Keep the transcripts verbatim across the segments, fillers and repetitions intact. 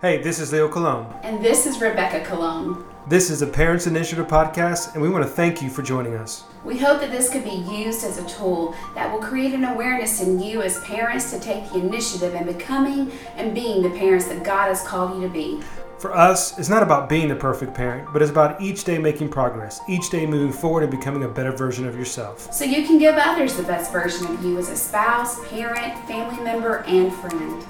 Hey, this is Leo Colon. And this is Rebecca Colon. This is a Parents Initiative podcast, and we want to thank you for joining us. We hope that this could be used as a tool that will create an awareness in you as parents to take the initiative in becoming and being the parents that God has called you to be. For us, it's not about being the perfect parent, but it's about each day making progress, each day moving forward and becoming a better version of yourself. So you can give others the best version of you as a spouse, parent, family member, and friend.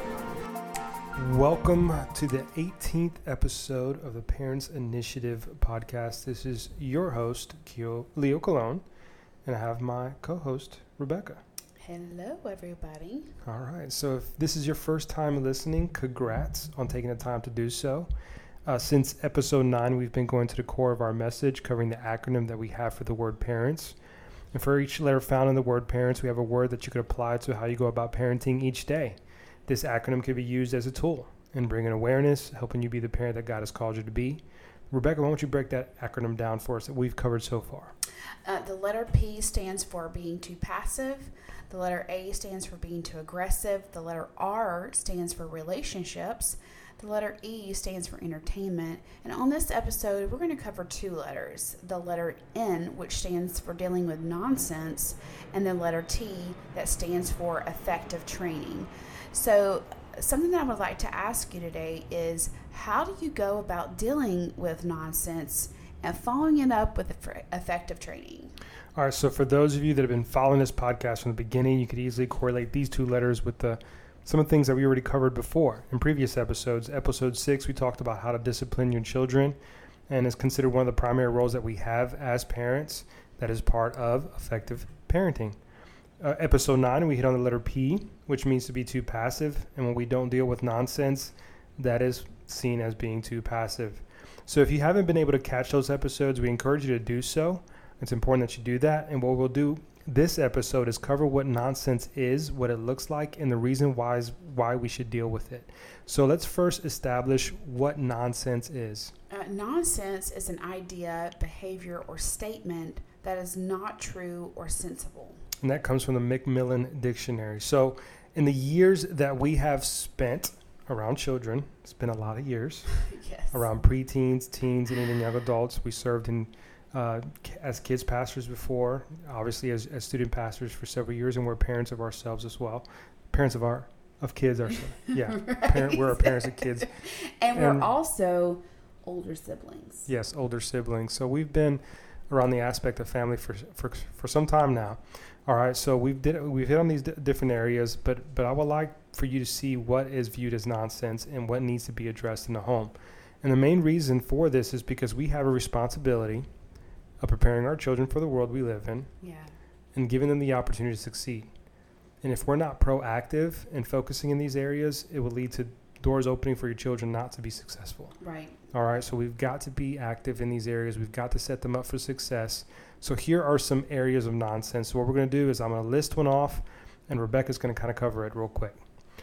Welcome to the eighteenth episode of the Parents Initiative podcast. This is your host, Keo, Leo Colon, and I have my co-host, Rebecca. Hello, everybody. All right. So if this is your first time listening, congrats on taking the time to do so. Uh, since episode nine, we've been going to the core of our message, covering the acronym that we have for the word parents. And for each letter found in the word parents, we have a word that you could apply to how you go about parenting each day. This acronym can be used as a tool in bringing awareness, helping you be the parent that God has called you to be. Rebecca, why don't you break that acronym down for us that we've covered so far? Uh, the letter P stands for being too passive. The letter A stands for being too aggressive. The letter R stands for relationships. The letter E stands for entertainment. And on this episode, we're going to cover two letters. The letter N, which stands for dealing with nonsense, and the letter T that stands for effective training. So something that I would like to ask you today is, how do you go about dealing with nonsense and following it up with effective training? All right, so for those of you that have been following this podcast from the beginning, you could easily correlate these two letters with the some of the things that we already covered before in previous episodes. Episode six, we talked about how to discipline your children, and is considered one of the primary roles that we have as parents that is part of effective parenting. Uh, episode nine, we hit on the letter P, which means to be too passive. And when we don't deal with nonsense, that is seen as being too passive. So if you haven't been able to catch those episodes, we encourage you to do so. It's important that you do that. And what we'll do this episode is cover what nonsense is, what it looks like, and the reason why is why we should deal with it. So let's first establish what nonsense is. Uh, nonsense is an idea, behavior, or statement that is not true or sensible. And that comes from the Macmillan Dictionary. So in the years that we have spent around children, it's been a lot of years, yes. around preteens, teens, and even young adults. We served in uh, as kids pastors before, obviously as, as student pastors for several years, and we're parents of ourselves as well. Parents of our of kids ourselves. Yeah, right. Parent, we're parents of kids. and, and we're also older siblings. Yes, older siblings. So we've been around the aspect of family for for for some time now. All right, so we've did we've hit on these d- different areas, but but I would like for you to see what is viewed as nonsense and what needs to be addressed in the home. And the main reason for this is because we have a responsibility of preparing our children for the world we live in, yeah, and giving them the opportunity to succeed. And if we're not proactive and focusing in these areas, it will lead to doors opening for your children not to be successful. Right. All right, so we've got to be active in these areas. We've got to set them up for success. So here are some areas of nonsense. So what we're going to do is I'm going to list one off, and Rebecca's going to kind of cover it real quick.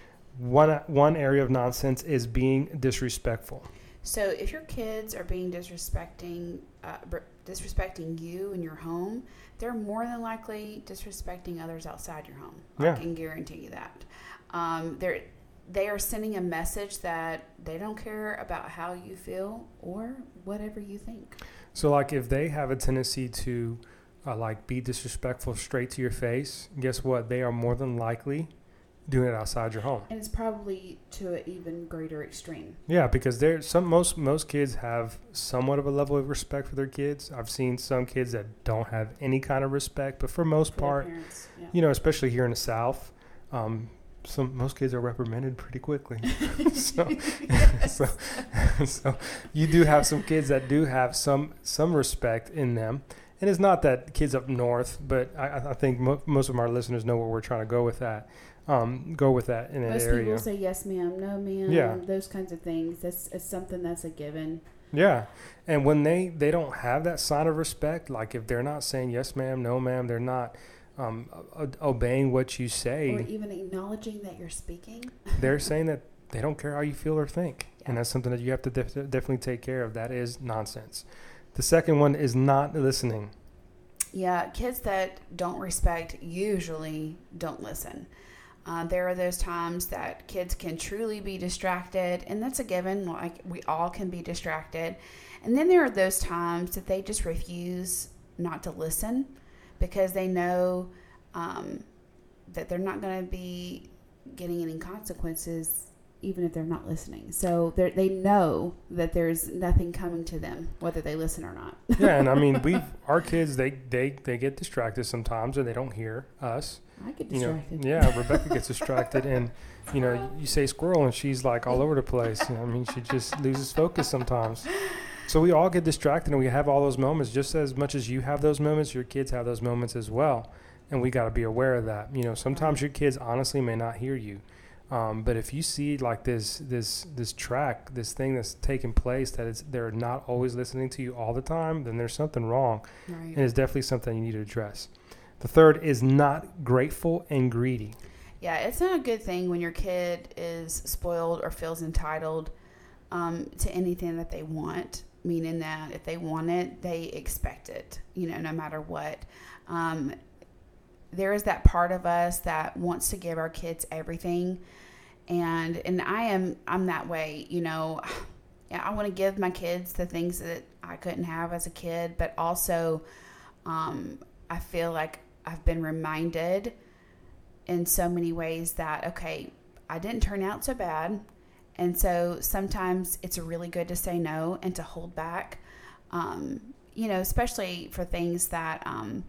One one area of nonsense is being disrespectful. So if your kids are being disrespecting, uh, disrespecting you in your home, they're more than likely disrespecting others outside your home. Yeah. I can guarantee you that. Um, they're They are sending a message that they don't care about how you feel or whatever you think. So, like, if they have a tendency to, uh, like, be disrespectful straight to your face, guess what? They are more than likely doing it outside your home. And it's probably to an even greater extreme. Yeah, because there some most most kids have somewhat of a level of respect for their kids. I've seen some kids that don't have any kind of respect, but for most For part, their parents, yeah. you know, especially here in the South, um, some most kids are reprimanded pretty quickly. so, so, so you do have some kids that do have some some respect in them, and it's not that kids up north, but I, I think mo- most of our listeners know where we're trying to go with that. Um, go with that in an Most area. people say yes, ma'am, no, ma'am. Yeah. Those kinds of things. That's it's something that's a given. Yeah, and when they they don't have that sign of respect, like if they're not saying yes, ma'am, no, ma'am, they're not um, o- obeying what you say, Or even acknowledging that you're speaking. they're saying that they don't care how you feel or think. Yeah. And that's something that you have to def- definitely take care of. That is nonsense. The second one is not listening. Yeah, kids that don't respect usually don't listen. Uh, there are those times that kids can truly be distracted, and that's a given. Like, we all can be distracted. And then there are those times that they just refuse not to listen because they know um, that they're not going to be getting any consequences even if they're not listening. So they know that there's nothing coming to them, whether they listen or not. Yeah, and I mean, we our kids, they, they, they get distracted sometimes, or they don't hear us. I get You know, distracted. yeah, Rebecca gets distracted, and you know, you say squirrel, and she's like all over the place. You know, I mean, she just loses focus sometimes. So we all get distracted, and we have all those moments. Just as much as you have those moments, your kids have those moments as well, and we got to be aware of that. You know, sometimes your kids honestly may not hear you. Um, but if you see like this, this, this track, this thing that's taking place, that it's, they're not always listening to you all the time, then there's something wrong. Right. And it's definitely something you need to address. The third is not grateful and greedy. Yeah, it's not a good thing when your kid is spoiled or feels entitled um, to anything that they want, meaning that if they want it, they expect it, you know, no matter what. Um, there is that part of us that wants to give our kids everything. And and I am I'm that way, you know. Yeah, I want to give my kids the things that I couldn't have as a kid, but also um, I feel like I've been reminded in so many ways that, okay, I didn't turn out so bad. And so sometimes it's really good to say no and to hold back, um, you know, especially for things that um,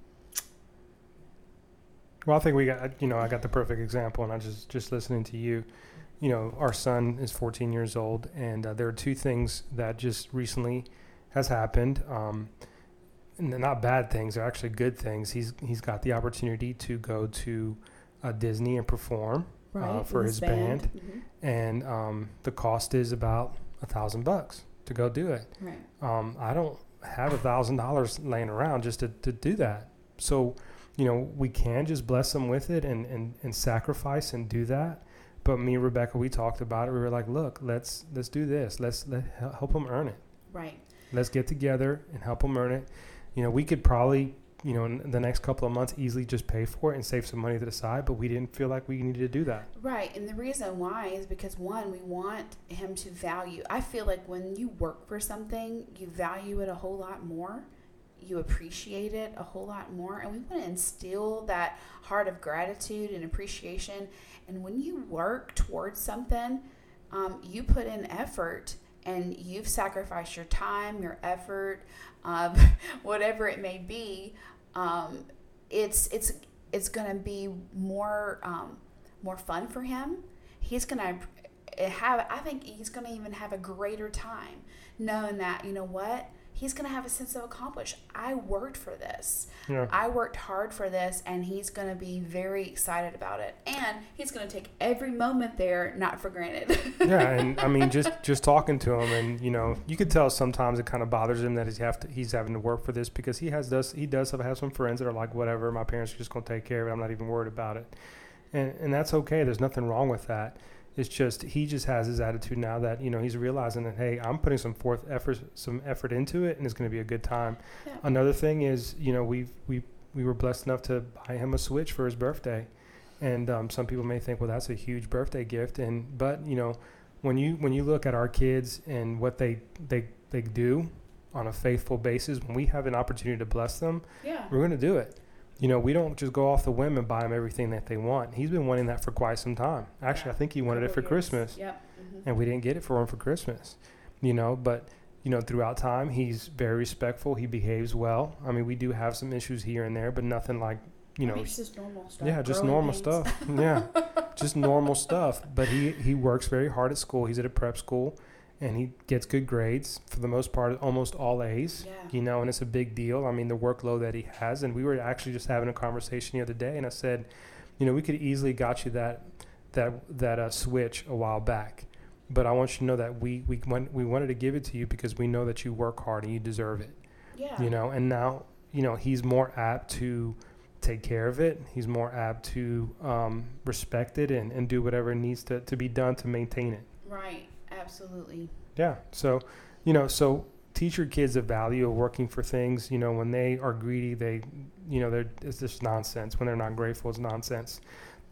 Well, I think we got, you know, I got the perfect example, and I just, just listening to you, you know, our son is fourteen years old, and uh, there are two things that just recently has happened. Um, and they're not bad things; they're actually good things. He's he's got the opportunity to go to uh, Disney and perform right, uh, for his band, band. Mm-hmm. and um, the cost is about a thousand bucks to go do it. Right. Um, I don't have a thousand dollars laying around just to, to do that. So, you know, we can just bless them with it and, and, and sacrifice and do that. But me and Rebecca, we talked about it. We were like, look, let's let's do this. Let's let help them earn it. Right. Let's get together and help them earn it. You know, we could probably, you know, in the next couple of months easily just pay for it and save some money to the side, but we didn't feel like we needed to do that. Right. And the reason why is because, one, we want him to value. I feel like when you work for something, you value it a whole lot more. You appreciate it a whole lot more. And we want to instill that heart of gratitude and appreciation. And when you work towards something, um, you put in effort and you've sacrificed your time, your effort, um, whatever it may be. Um, it's it's it's going to be more um, more fun for him. He's going to have. I think he's going to even have a greater time knowing that, you know what, he's going to have a sense of accomplish. I worked for this. Yeah. I worked hard for this, and he's going to be very excited about it. And he's going to take every moment there not for granted. Yeah, and I mean, just just talking to him, and you know, you could tell sometimes it kind of bothers him that he's have to, he's having to work for this, because he has does he does have, have some friends that are like, whatever, my parents are just going to take care of it. I'm not even worried about it, and and that's okay. There's nothing wrong with that. It's just he just has his attitude now that, you know, he's realizing that, hey, I'm putting some forth effort, some effort into it, and it's going to be a good time. Yeah. Another thing is, you know, we we we were blessed enough to buy him a Switch for his birthday, and um, some people may think, well, that's a huge birthday gift, and but you know, when you when you look at our kids and what they they they do on a faithful basis, when we have an opportunity to bless them, Yeah. we're going to do it. You know, we don't just go off the whim and buy them everything that they want. He's been wanting that for quite some time. Actually, Yeah. I think he wanted it for Couple years. Christmas, Yep. Mm-hmm. and we didn't get it for him for Christmas. You know, but you know, throughout time, he's very respectful. He behaves well. I mean, we do have some issues here and there, but nothing like, you know, it's just normal stuff. yeah, just growing normal pains. stuff. Yeah, just normal stuff. But he, he works very hard at school. He's at a prep school, and he gets good grades for the most part, almost all A's. Yeah. You know, and it's a big deal. I mean, the workload that he has. And we were actually just having a conversation the other day, and I said, you know, we could easily got you that that that uh, Switch a while back, but I want you to know that we we want, we wanted to give it to you because we know that you work hard and you deserve it. Yeah. You know, and now, you know, he's more apt to take care of it. He's more apt to um, respect it and, and do whatever needs to, to be done to maintain it. Right. Absolutely. Yeah. So, you know, so teach your kids the value of working for things. You know, when they are greedy, they, you know, they're, it's just nonsense. When they're not grateful, it's nonsense.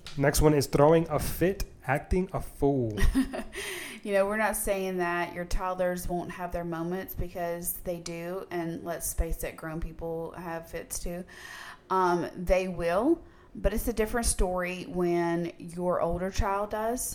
Next one is throwing a fit, acting a fool. You know, we're not saying that your toddlers won't have their moments, because they do. And let's face it, grown people have fits too. Um, they will. But it's a different story when your older child does.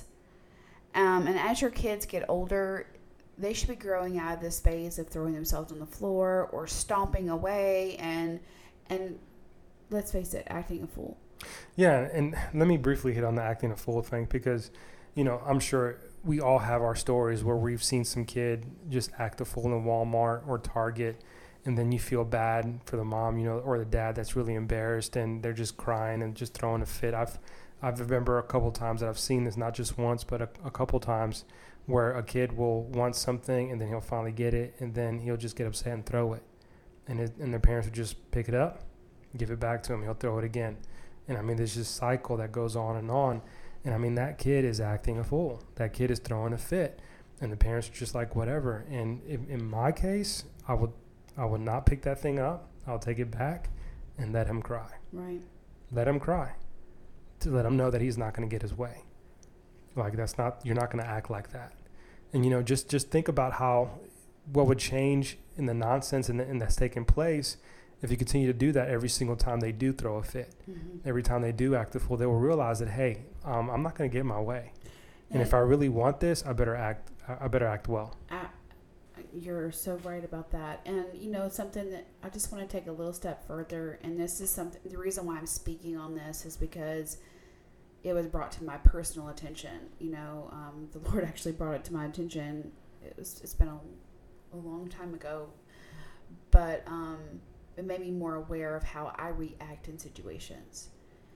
Um, and as your kids get older, they should be growing out of this phase of throwing themselves on the floor or stomping away and, and let's face it, acting a fool. Yeah, and let me briefly hit on the acting a fool thing, because, you know, I'm sure we all have our stories where we've seen some kid just act a fool in Walmart or Target, and then you feel bad for the mom, you know, or the dad that's really embarrassed, and they're just crying and just throwing a fit. I've I remember a couple times that I've seen this, not just once, but a, a couple times, where a kid will want something and then he'll finally get it, and then he'll just get upset and throw it. And his, and their parents will just pick it up, give it back to him, he'll throw it again. And I mean, there's this cycle that goes on and on. And I mean, that kid is acting a fool. That kid is throwing a fit. And the parents are just like, whatever. And in, in my case, I would I would not pick that thing up. I'll take it back and let him cry. Right. Let him cry. To let him know that he's not going to get his way. Like, that's not, you're not going to act like that. And, you know, just, just think about how, what would change in the nonsense and, the, and that's taking place if you continue to do that every single time they do throw a fit. Mm-hmm. Every time they do act a fool, they will realize that, hey, um, I'm not going to get my way. And, and if I really want this, I better act, I better act well. Uh, you're so right about that. And, you know, something that I just want to take a little step further. And this is something, the reason why I'm speaking on this is because it was brought to my personal attention. You know, um, the Lord actually brought it to my attention. It was, it's been a, a long time ago, but, um, it made me more aware of how I react in situations,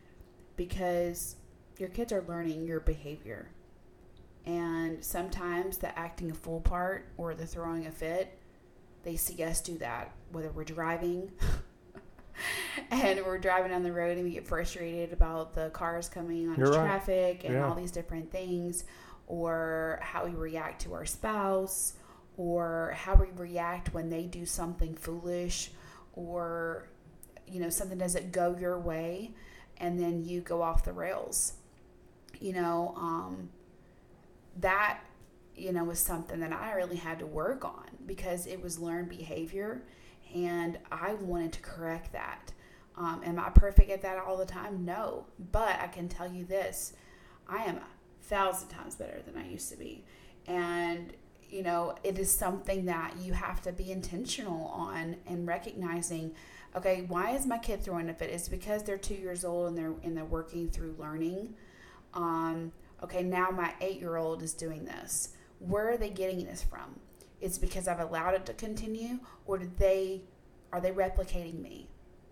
because your kids are learning your behavior. And sometimes the acting a fool part or the throwing a fit, they see us do that, whether we're driving and we're driving down the road and we get frustrated about the cars coming on You're traffic right. and yeah. all these different things, or how we react to our spouse, or how we react when they do something foolish, or, you know, something doesn't go your way and then you go off the rails. You know, um, that, you know, was something that I really had to work on, because it was learned behavior and I wanted to correct that. Um, am I perfect at that all the time? No. But I can tell you this, I am a thousand times better than I used to be. And you know, it is something that you have to be intentional on, and recognizing, okay, why is my kid throwing a fit? It's because they're two years old and they're and they're working through learning. Um, okay, now my eight-year-old is doing this. Where are they getting this from? It's because I've allowed it to continue, or did they are they replicating me?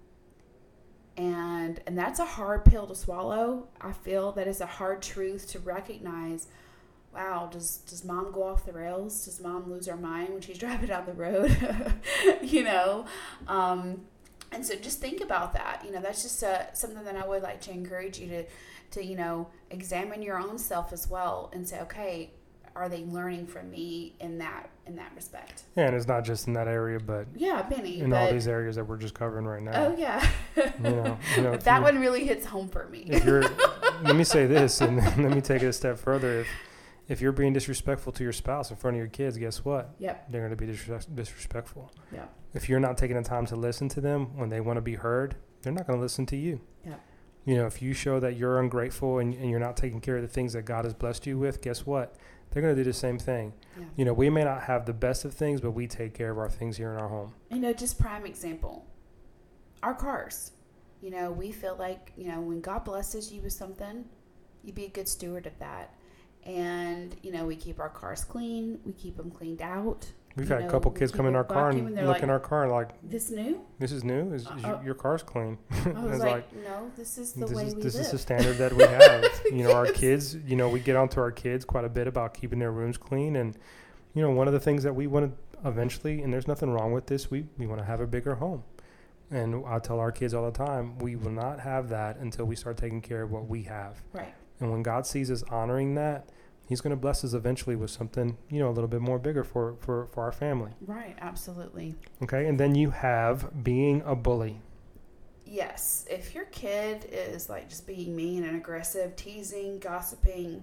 And and that's a hard pill to swallow. I feel that is a hard truth to recognize. Wow, does does mom go off the rails? Does mom lose her mind when she's driving down the road? you know? Um, and so just think about that. You know, that's just uh, something that I would like to encourage you to, to, you know, examine your own self as well and say, okay, are they learning from me in that in that respect? Yeah, and it's not just in that area, but yeah, many in all these areas that we're just covering right now. Oh yeah, you know, you know that one really hits home for me. If you're, let me say this, and let me take it a step further. If If you're being disrespectful to your spouse in front of your kids, guess what? Yep. They're going to be disres- disrespectful. Yeah. If you're not taking the time to listen to them when they want to be heard, they're not going to listen to you. Yeah. You know, if you show that you're ungrateful and, and you're not taking care of the things that God has blessed you with, guess what? They're going to do the same thing. Yeah. You know, we may not have the best of things, but we take care of our things here in our home. You know, just prime example, our cars. You know, we feel like, you know, when God blesses you with something, you be a good steward of that. And, you know, we keep our cars clean. We keep them cleaned out. We've you had know, a couple kids come in our car and look like, in our car like, this new? This is new? Is, is uh, your, your car's clean? I was like, like, no, this is the this way is, we this live. This is the standard that we have. You know, yes. Our kids, you know, we get onto our kids quite a bit about keeping their rooms clean. And, you know, one of the things that we want to eventually, and there's nothing wrong with this, we, we want to have a bigger home. And I tell our kids all the time, we will not have that until we start taking care of what we have. Right. And when God sees us honoring that, He's going to bless us eventually with something, you know, a little bit more bigger for, for, for our family. Right, absolutely. Okay, and then you have being a bully. yes, if your kid is like just being mean and aggressive, teasing, gossiping,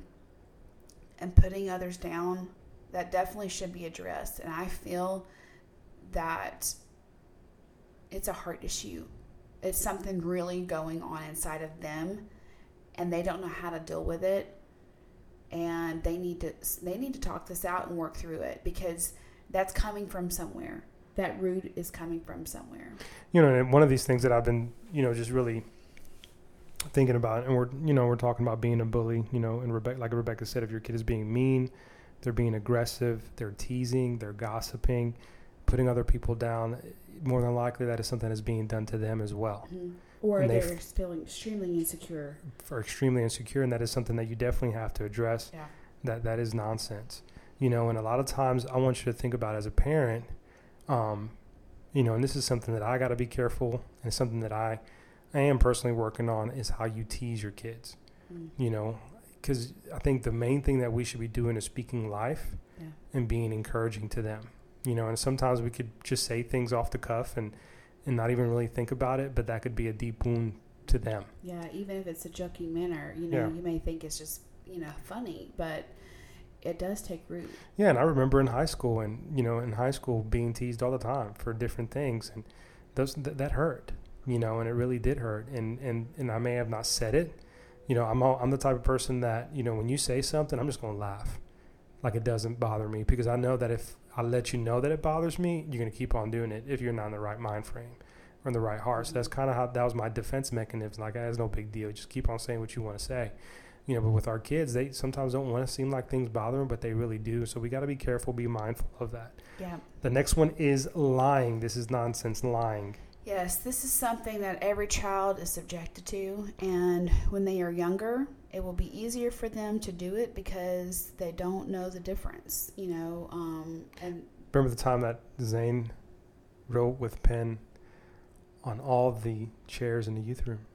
and putting others down, that definitely should be addressed. And I feel that it's a heart issue. It's something really going on inside of them, and they don't know how to deal with it. And they need to they need to talk this out and work through it, because that's coming from somewhere. That root is coming from somewhere. You know, and one of these things that I've been, you know, just really thinking about, and we're, you know, we're talking about being a bully, you know, and Rebecca, like Rebecca said, if your kid is being mean, they're being aggressive, they're teasing, they're gossiping, putting other people down, more than likely that is something that's being done to them as well. Mm-hmm. Or and they're f- feeling extremely insecure. For extremely insecure, and that is something that you definitely have to address. Yeah. That that is nonsense. You know, and a lot of times I want you to think about as a parent, um, you know, and this is something that I got to be careful, and it's something that I, I am personally working on, is how you tease your kids. Mm. You know, because I think the main thing that we should be doing is speaking life yeah. and being encouraging to them. You know, and sometimes we could just say things off the cuff and, and not even really think about it, but that could be a deep wound to them. Yeah, even if it's a joking manner, you know, yeah. you may think it's just, you know, funny, but it does take root. Yeah, and I remember in high school, and, you know, in high school being teased all the time for different things, and those th- that hurt, you know, and it really did hurt. And, and, and I may have not said it. You know, I'm all, I'm the type of person that, you know, when you say something, I'm just going to laugh. Like, it doesn't bother me, because I know that if I let you know that it bothers me, you're going to keep on doing it if you're not in the right mind frame or in the right heart. So that's kind of how, that was my defense mechanism. Like, that's no big deal. Just keep on saying what you want to say. You know, but with our kids, they sometimes don't want to seem like things bother them, but they really do. So we got to be careful, be mindful of that. Yeah. The next one is lying. This is nonsense, lying. Yes, this is something that every child is subjected to. And when they are younger, it will be easier for them to do it because they don't know the difference, you know. Um, and remember the time that Zane wrote with pen on all the chairs in the youth room?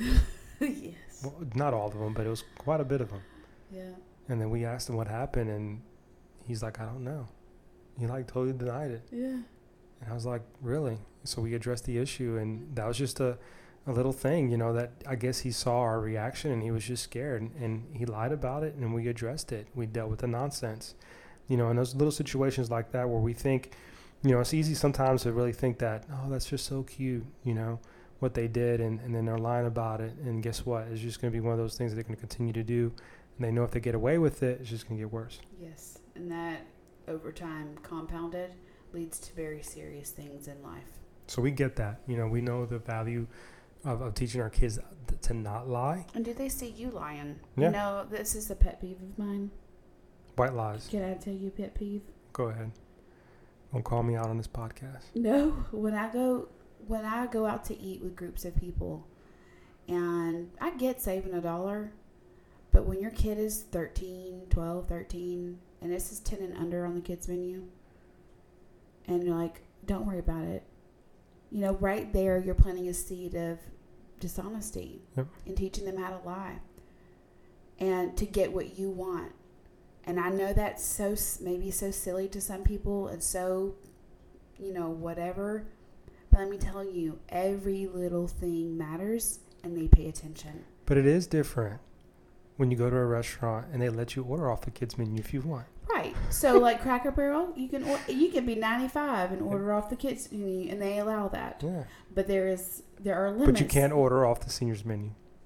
Yes. Well, not all of them, but it was quite a bit of them. Yeah. And then we asked him what happened, and he's like, I don't know. He like totally denied it. Yeah. And I was like, really? So we addressed the issue, and that was just a, a little thing, you know, that I guess he saw our reaction, and he was just scared, and, and he lied about it, and we addressed it. We dealt with the nonsense. You know, and those little situations like that where we think, you know, it's easy sometimes to really think that, oh, that's just so cute, you know, what they did, and, and then they're lying about it, and guess what? It's just going to be one of those things that they're going to continue to do, and they know if they get away with it, it's just going to get worse. Yes, and that over time compounded leads to very serious things in life. So we get that. You know, we know the value of, of teaching our kids th- to not lie. And do they see you lying? Yeah. You know, this is a pet peeve of mine. White lies. Can I tell you a pet peeve? Go ahead. Don't call me out on this podcast. No, when I go... When I go out to eat with groups of people, and I get saving a dollar, but when your kid is thirteen, twelve, thirteen, and this is ten and under on the kids menu, and you're like, don't worry about it. You know, right there, you're planting a seed of dishonesty yep. and teaching them how to lie and to get what you want. And I know that's so maybe so silly to some people and so, you know, whatever. But let me tell you, every little thing matters, and they pay attention. But it is different when you go to a restaurant and they let you order off the kids' menu if you want. Right. So, like Cracker Barrel, you can or, you can be ninety-five and order off the kids' menu, and they allow that. Yeah. But there is there are limits. But you can't order off the seniors' menu.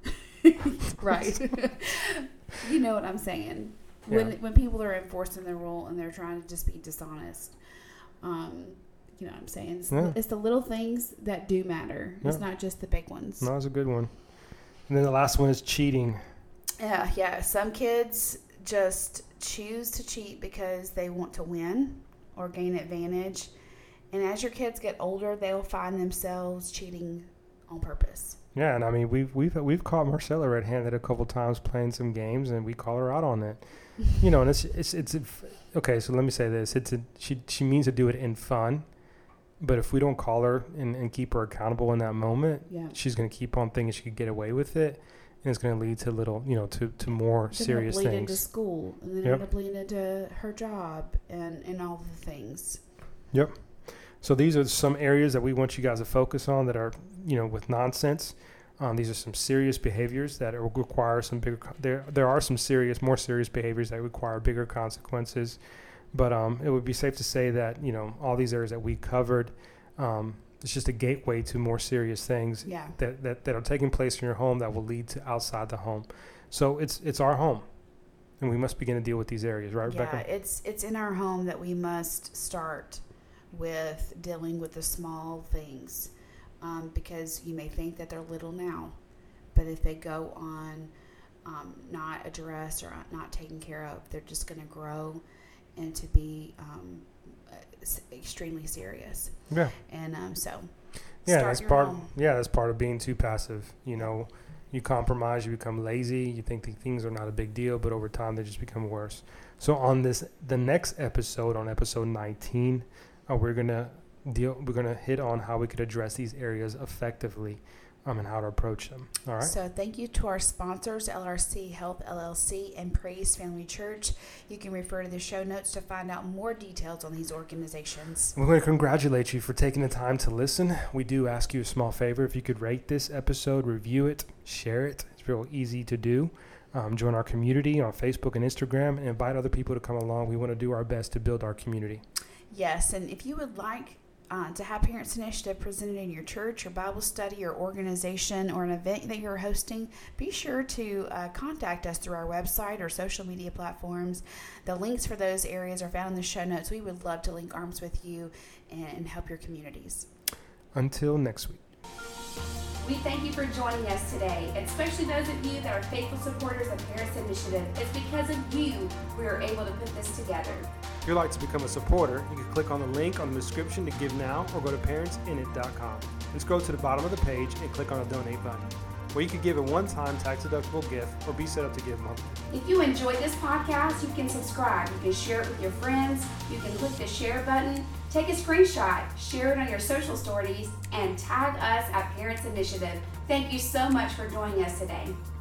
Right. You know what I'm saying. Yeah. When when people are enforcing their rule and they're trying to just be dishonest. Um. You know what I'm saying? It's, yeah. it's the little things that do matter. Yeah. It's not just the big ones. No, that's a good one. And then the last one is cheating. Yeah, yeah. Some kids just choose to cheat because they want to win or gain advantage. And as your kids get older, they'll find themselves cheating on purpose. Yeah, and I mean, we've we've we've caught Marcella red-handed a couple times playing some games, and we call her out on it. You know, and it's it's it's a, okay. So let me say this: it's a, she she means to do it in fun. But if we don't call her and, and keep her accountable in that moment, yeah. she's going to keep on thinking she could get away with it, and it's going to lead to little, you know, to, to more it's serious bleed things. Into school, and then yep. end up bleeding into her job and, and all the things. Yep. So these are some areas that we want you guys to focus on that are you know, with nonsense. Um, these are some serious behaviors that will require some bigger. There, there are some serious, more serious behaviors that require bigger consequences. But um, it would be safe to say that, you know, all these areas that we covered, um, it's just a gateway to more serious things yeah. that, that, that are taking place in your home that will lead to outside the home. So it's it's our home, and we must begin to deal with these areas, right, Rebecca? Yeah, it's it's in our home that we must start with dealing with the small things. Um, because you may think that they're little now, but if they go on um, not addressed or not taken care of, they're just going to grow and to be um, extremely serious. Yeah. And um, so, yeah, start that's your part. home. Yeah, that's part of being too passive. You know, you compromise, you become lazy, you think that things are not a big deal, but over time they just become worse. So on this, the next episode, on episode nineteen, uh, we're gonna. Deal, we're going to hit on how we could address these areas effectively um, and how to approach them. All right. So thank you to our sponsors, L R C Health L L C and Praise Family Church. You can refer to the show notes to find out more details on these organizations. We're going to congratulate you for taking the time to listen. We do ask you a small favor. If you could rate this episode, review it, share it. It's real easy to do. Um, join our community on Facebook and Instagram and invite other people to come along. We want to do our best to build our community. Yes, and if you would like Uh, to have Parents Initiative presented in your church or Bible study or organization or an event that you're hosting, be sure to uh, contact us through our website or social media platforms. The links for those areas are found in the show notes. We would love to link arms with you and, and help your communities. Until next week. We thank you for joining us today, and especially those of you that are faithful supporters of Parents Initiative. It's because of you we are able to put this together. If you'd like to become a supporter, you can click on the link on the description to give now or go to parents in it dot com and scroll to the bottom of the page and click on the donate button, where you can give a one-time tax-deductible gift or be set up to give monthly. If you enjoyed this podcast, you can subscribe. You can share it with your friends. You can click the share button, take a screenshot, share it on your social stories, and tag us at Parents Initiative. Thank you so much for joining us today.